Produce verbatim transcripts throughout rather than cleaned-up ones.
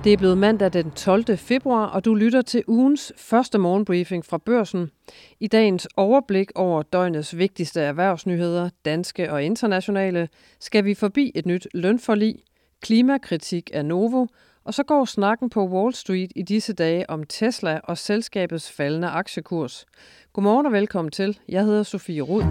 Det er blevet mandag den tolvte februar, og du lytter til ugens første morgenbriefing fra Børsen. I dagens overblik over døgnets vigtigste erhvervsnyheder, danske og internationale, skal vi forbi et nyt lønforlig, klimakritik af Novo, og så går snakken på Wall Street i disse dage om Tesla og selskabets faldende aktiekurs. Godmorgen og velkommen til. Jeg hedder Sofie Rud.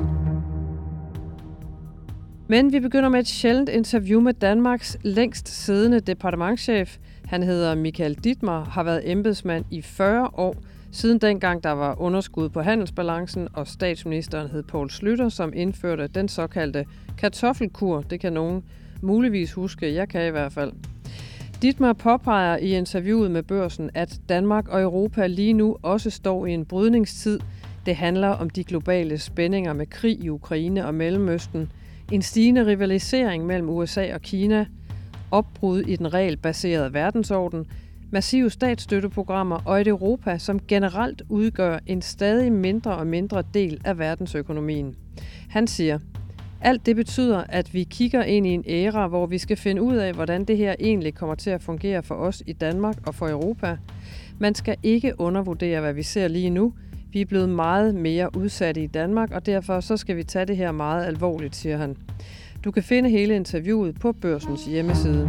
Men vi begynder med et sjældent interview med Danmarks længst siddende departementschef. Han hedder Michael Dittmar, har været embedsmand i fyrre år, siden dengang der var underskud på handelsbalancen, og statsministeren hed Poul Schlüter, som indførte den såkaldte kartoffelkur. Det kan nogen muligvis huske, jeg kan i hvert fald. Dittmar påpeger i interviewet med Børsen, at Danmark og Europa lige nu også står i en brydningstid. Det handler om de globale spændinger med krig i Ukraine og Mellemøsten, en stigende rivalisering mellem U S A og Kina, opbrud i den regelbaserede verdensorden, massive statsstøtteprogrammer og et Europa, som generelt udgør en stadig mindre og mindre del af verdensøkonomien. Han siger, alt det betyder, at vi kigger ind i en æra, hvor vi skal finde ud af, hvordan det her egentlig kommer til at fungere for os i Danmark og for Europa. Man skal ikke undervurdere, hvad vi ser lige nu. Vi er blevet meget mere udsatte i Danmark, og derfor så skal vi tage det her meget alvorligt, siger han. Du kan finde hele interviewet på Børsens hjemmeside.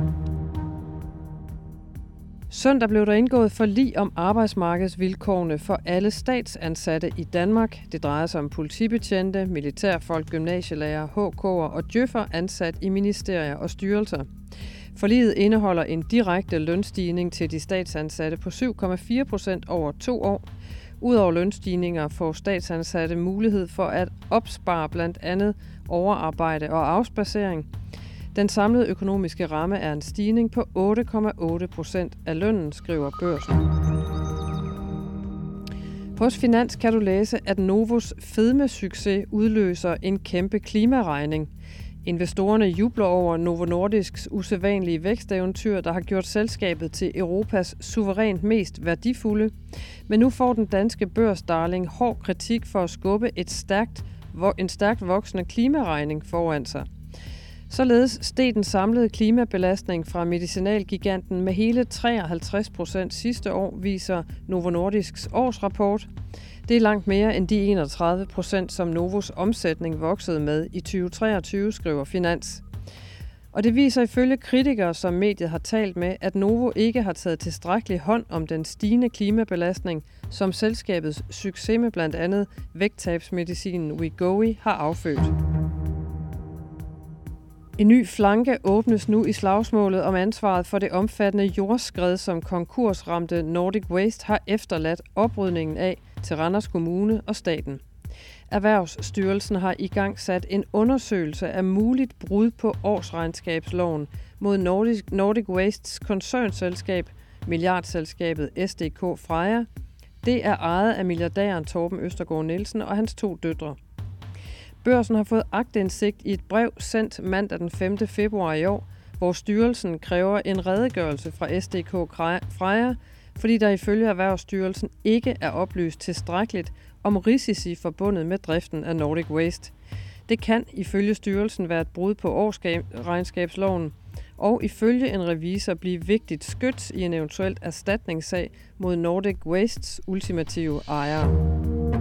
Søndag blev der indgået forlig om arbejdsmarkedsvilkårene for alle statsansatte i Danmark. Det drejer sig om politibetjente, militærfolk, gymnasielærer, H K'er og djøffer ansat i ministerier og styrelser. Forliget indeholder en direkte lønstigning til de statsansatte på syv komma fire procent over to år. Udover lønstigninger får statsansatte mulighed for at opspare blandt andet overarbejde og afspacering. Den samlede økonomiske ramme er en stigning på otte komma otte procent af lønnen, skriver Børsen. Hos Finans kan du læse, at Novos fedmesucces udløser en kæmpe klimaregning. Investorerne jubler over Novo Nordisks usædvanlige væksteventyr, der har gjort selskabet til Europas suverænt mest værdifulde. Men nu får den danske børsdarling hård kritik for at skubbe et stærkt, en stærkt voksende klimaregning foran sig. Således steg den samlede klimabelastning fra medicinalgiganten med hele treoghalvtreds procent sidste år, viser Novo Nordisks årsrapport. Det er langt mere end de enogtredive procent, som Novos omsætning voksede med i tyve treogtyve, skriver Finans. Og det viser ifølge kritikere, som mediet har talt med, at Novo ikke har taget tilstrækkelig hånd om den stigende klimabelastning, som selskabets succes med blandt andet vægttabsmedicinen Wegovy har affødt. En ny flanke åbnes nu i slagsmålet om ansvaret for det omfattende jordskred, som konkursramte Nordic Waste har efterladt oprydningen af til Randers Kommune og staten. Erhvervsstyrelsen har i gang sat en undersøgelse af muligt brud på årsregnskabsloven mod Nordic, Nordic Wastes koncernselskab, milliardselskabet S D K Freja. Det er ejet af milliardæren Torben Østergaard Nielsen og hans to døtre. Børsen har fået aktindsigt i et brev sendt mandag den femte februar i år, hvor styrelsen kræver en redegørelse fra S D K Freja, fordi der ifølge Erhvervsstyrelsen ikke er oplyst tilstrækkeligt om risici forbundet med driften af Nordic Waste. Det kan ifølge styrelsen være et brud på årsregnskabsloven, og ifølge en revisor blive vigtigt skyts i en eventuelt erstatningssag mod Nordic Wastes ultimative ejere.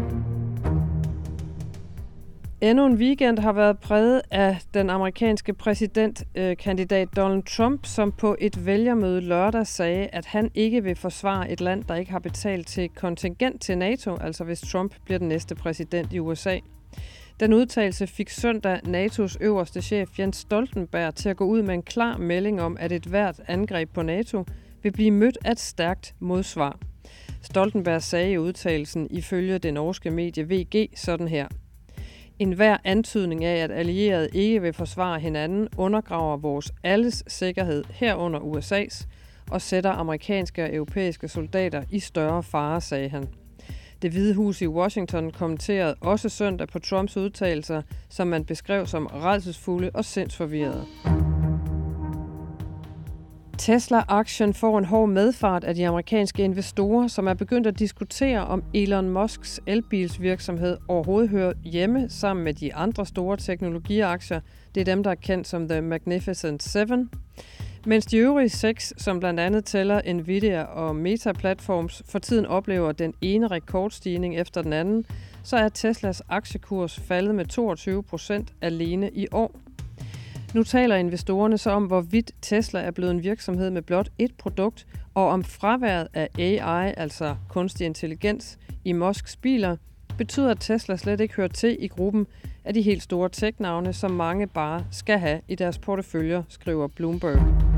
Endnu en weekend har været præget af den amerikanske præsidentkandidat Donald Trump, som på et vælgermøde lørdag sagde, at han ikke vil forsvare et land, der ikke har betalt til kontingent til NATO, altså hvis Trump bliver den næste præsident i U S A. Den udtalelse fik søndag NATO's øverste chef Jens Stoltenberg til at gå ud med en klar melding om, at et hvert angreb på NATO vil blive mødt af et stærkt modsvar. Stoltenberg sagde i udtalelsen ifølge det norske medie V G sådan her: En hver antydning af, at allierede ikke vil forsvare hinanden, undergraver vores alles sikkerhed herunder U S A's og sætter amerikanske og europæiske soldater i større fare, sagde han. Det Hvide Hus i Washington kommenterede også søndag på Trumps udtalelser, som man beskrev som rædselsfulde og sindsforvirrede. Tesla-aktien får en hård medfart af de amerikanske investorer, som er begyndt at diskutere, om Elon Musks elbilsvirksomhed overhovedet hører hjemme sammen med de andre store teknologiaktier. Det er dem, der er kendt som The Magnificent Seven. Mens de øvrige seks, som blandt andet tæller Nvidia og Meta Platforms, for tiden oplever den ene rekordstigning efter den anden, så er Teslas aktiekurs faldet med toogtyve procent alene i år. Nu taler investorerne så om, hvorvidt Tesla er blevet en virksomhed med blot et produkt, og om fraværet af A I, altså kunstig intelligens, i Musks biler, betyder, at Tesla slet ikke hører til i gruppen af de helt store tech-navne, som mange bare skal have i deres porteføljer, skriver Bloomberg.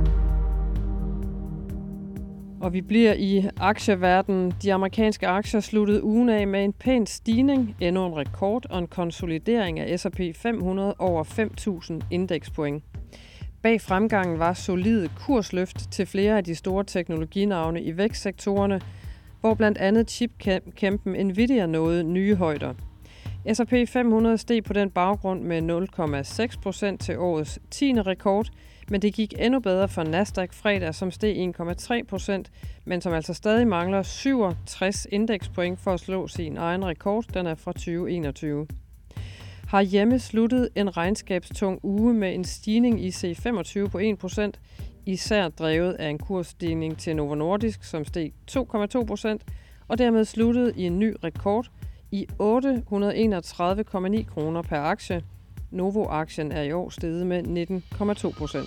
Og vi bliver i aktieverdenen. De amerikanske aktier sluttede ugen af med en pæn stigning, endnu en rekord og en konsolidering af S og P fem hundrede over fem tusind indekspoint. Bag fremgangen var solide kursløft til flere af de store teknologinavne i vækstsektorerne, hvor blandt andet chipkæmpen Nvidia nåede nye højder. S og P fem hundrede steg på den baggrund med nul komma seks procent til årets tiende rekord, men det gik endnu bedre for Nasdaq fredag, som steg en komma tre procent, men som altså stadig mangler syvogtres indekspoint for at slå sin egen rekord. Den er fra tyve enogtyve. Har hjemme sluttet en regnskabstung uge med en stigning i C femogtyve på en procent, især drevet af en kursstigning til Novo Nordisk, som steg to komma to procent, og dermed sluttede i en ny rekord i otte hundrede og enogtredive komma ni kroner per aktie. Novo-aktien er i år steget med nitten komma to procent.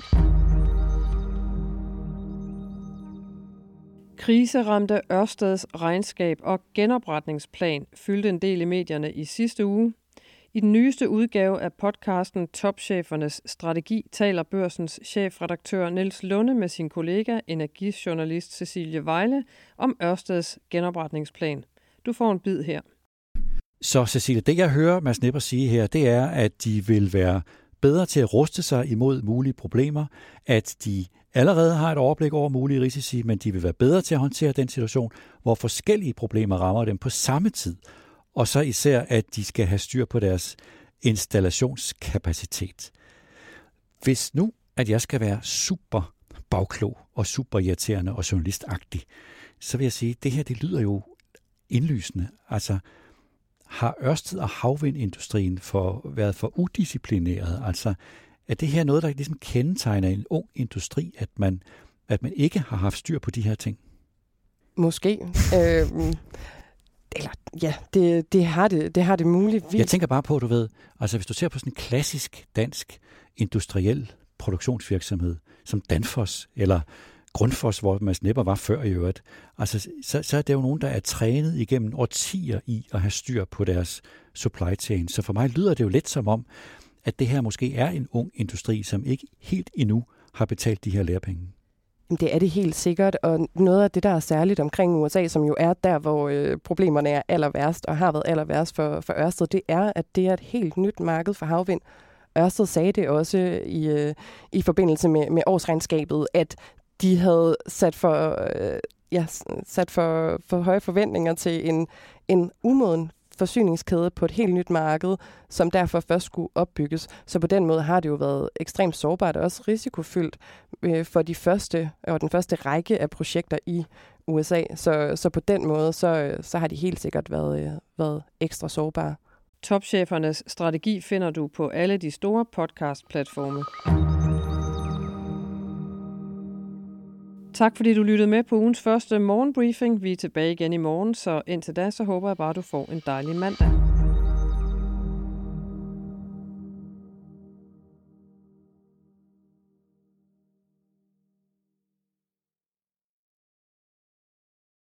Kriseramte Ørsteds regnskab og genopretningsplan fyldte en del i medierne i sidste uge. I den nyeste udgave af podcasten Topchefernes Strategi taler Børsens chefredaktør Niels Lunde med sin kollega, energijournalist Cecilie Vejle, om Ørsteds genopretningsplan. Du får en bid her. Så Cecilie, det jeg hører Mads Nipper sige her, det er, at de vil være bedre til at ruste sig imod mulige problemer, at de allerede har et overblik over mulige risici, men de vil være bedre til at håndtere den situation, hvor forskellige problemer rammer dem på samme tid. Og så især, at de skal have styr på deres installationskapacitet. Hvis nu, at jeg skal være super bagklog og super irriterende og journalistagtig, så vil jeg sige, at det her, det lyder jo indlysende. Altså, har Ørsted og havvindindustrien for, været for udisciplineret? Altså, er det her noget, der ligesom kendetegner en ung industri, at man, at man ikke har haft styr på de her ting? Måske. øh, eller ja, det, det, har det, det har det muligvis. Jeg tænker bare på, du ved, altså hvis du ser på sådan en klassisk dansk industriel produktionsvirksomhed, som Danfoss eller Grundfos, hvor Mads Nipper var før i øvrigt, altså, så, så er det jo nogen, der er trænet igennem årtier i at have styr på deres supply chain. Så for mig lyder det jo lidt som om, at det her måske er en ung industri, som ikke helt endnu har betalt de her lærepenge. Det er det helt sikkert, og noget af det, der er særligt omkring U S A, som jo er der, hvor øh, problemerne er aller værst og har været aller værst for, for Ørsted, det er, at det er et helt nyt marked for havvind. Ørsted sagde det også i, øh, i forbindelse med, med årsregnskabet, at de havde sat for, øh, ja, sat for, for høje forventninger til en, en umoden forsyningskæde på et helt nyt marked, som derfor først skulle opbygges. Så på den måde har det jo været ekstremt sårbart og også risikofyldt øh, for de første og den første række af projekter i U S A. Så, så på den måde, så, så har de helt sikkert været, øh, været ekstra sårbare. Topchefernes strategi finder du på alle de store podcast-platforme. Tak fordi du lyttede med på ugens første morgenbriefing. Vi er tilbage igen i morgen, så indtil da så håber jeg bare, du får en dejlig mandag.